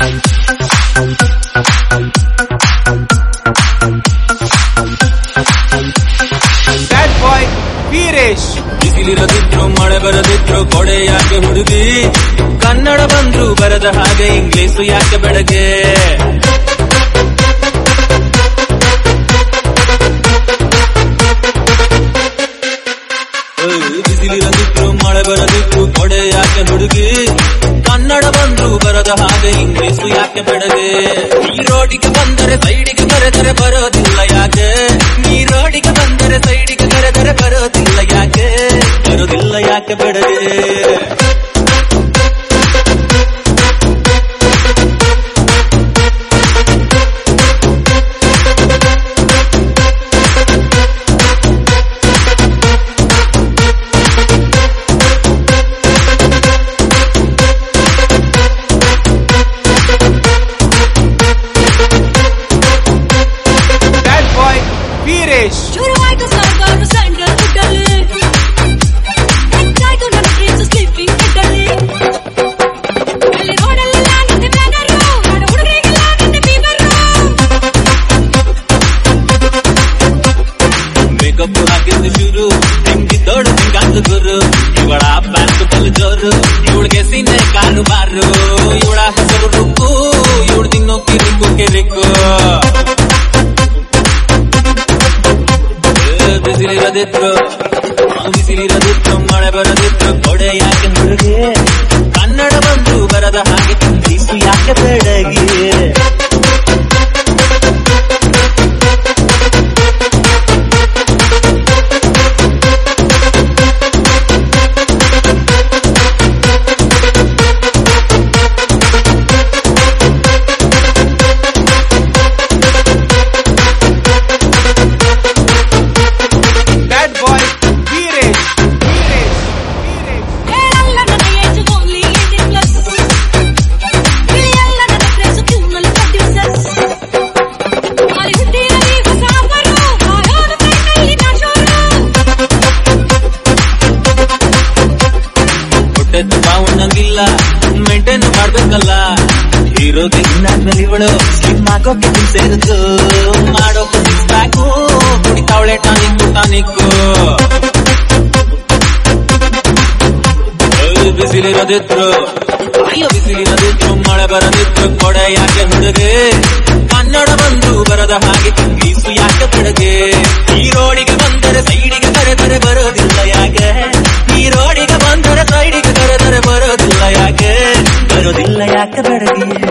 ಬ್ಯಾಡ್ ಬಾಯ್ ವೀರೇಶ್. ಬಿಸಿಲಿರದಿದ್ರು ಮಳೆ ಬರದಿದ್ರು ಕೊಡೆ ಯಾಕೆ ಹುಡುಗಿ, ಕನ್ನಡ ಬಂದ್ರು ಬರದ ಹಾಗೆ ಇಂಗ್ಲೀಷು ಯಾಕೆ ಬೆಳಗ್ಗೆ. ಬಿಸಿಲಿರದಿದ್ರು ಮಳೆ ಬರದಿದ್ರು ಕೊಡೆ ಯಾಕೆ ಹುಡುಗಿ, ಕನ್ನಡ ಬಂದ್ರು ಬರದ ಹಾಗೆ ಇಂಗ್ಲೀಷು ಯಾಕೆ ಬೆಳಗ್ಗೆ. ಈ ರೋಡಿಗೆ ಬಂದರೆ ಸೈಡಿಗೆ ಕರೆದರೆ ಬರೋದಿಲ್ಲ ಯಾಕೆ, ಈ ರೋಡಿಗೆ ಬಂದರೆ ಸೈಡಿಗೆ ಕರೆದರೆ ಬರೋದಿಲ್ಲ ಯಾಕೆ, ಬರೋದಿಲ್ಲ ಯಾಕೆ ಬೆಳಗ್ಗೆ. ವೀರೇಶ್. ಶುರುವಾಯ್ತು ಸರ್ಕಾರು ಸೆಂಟ್ರಲ್ ಫುಡ್ಡಲ್ಲಿ, ಹೆಚ್ಚಾಯ್ತು ನನ್ನ ಫ್ರೆಂಡ್ಸ್ ಸ್ಲೀಪಿಂಗ್ ಫುಡ್ಡಲ್ಲಿ. ಅಲ್ಲಿ ರೋಡಲ್ಲೆಲ್ಲ ನಿಂತೆ ಬ್ಯಾನರು, ನೋಡ ಹುಡುಗರಿಗೆಲ್ಲ ನಿಂತೆ ಫೀವರು. ಮೇಕಪ್ ಹಾಕಿದ್ದು ಶುರು, ಹೆಂಗಿದ್ದೋಡು ಹಿಂಗಾದ್ದು ಗುರು, ಇವಳ ಬ್ಯಾಂಕ್ ಬಲ್ ಜೋರು, ಇವಳಿಗೆ ಸೀನೆ ಕಾಲು ಬಾರು, ಇವಳ ಹೆಸರು ರುಕ್ಕು, ಇವಳು ತಿನ್ನೋ ಕಿರಿಕು ಕಿರಿಕು. ಬಿಸಿಲಿರದಿದ್ರು ಮಳೆ ಬರದಿದ್ರು ಕೊಡೆ ಯಾಕೆ ಹುಡುಗಿ, ಕನ್ನಡ ಬಂದು ಬರದ ಹಾಗೆ ಇಂಗ್ಲೀಷು ಯಾಕೆ ಬೆಳಗ್ಗೆ. ಉಣ್ಣಂಗಿಲ್ಲ ಮೇಂಟೈನ್ ಮಾಡ್ಬೇಕಲ್ಲ, ಹೀರೋಗೆ ಇನ್ನಾದ್ಮೇಲೆ ಇವಳು ಸ್ಲಿಮ್ ಆಗೋಕೆ ಸೇರಿದ್ದು, ಮಾಡೋಕೆ ಸಿಕ್ಸ್ ಪ್ಯಾಕು, ಕುಡಿತಾವಳೆ ಟಾನಿಕ್ಕು ಟಾನಿಕ್ಕು. ಬಿಸಿಲಿರದಿದ್ರು ಅಯ್ಯೋ ಬಿಸಿಲಿರದಿದ್ರು ಮಳೆ ಬರದಿದ್ರು ಕೊಡೆ ಯಾಕೆ ಹುಡುಗಿ, ಕನ್ನಡ ಬಂದು ಬರದ ಹಾಗೆ ಇಂಗ್ಲೀಷು ಯಾಕೆ ಬೆಳಗ್ಗೆ. ಈ ರೋಡಿಗೆ ಬಂದರೆ ಸೈಡಿಗೆ ಕರೆದರೆ ಬರೋದಿಲ್ಲ ಯಾಕೆ, ಈ ರೋಡಿಗೆ ಬಂದರೆ ಸೈಡಿಗೆ ಕರೆದರೆ ಬರೋದಿಲ್ಲ ಯಾಕೆ, ಬರೋದಿಲ್ಲ ಯಾಕೆ ಬೆಳಗ್ಗೆ.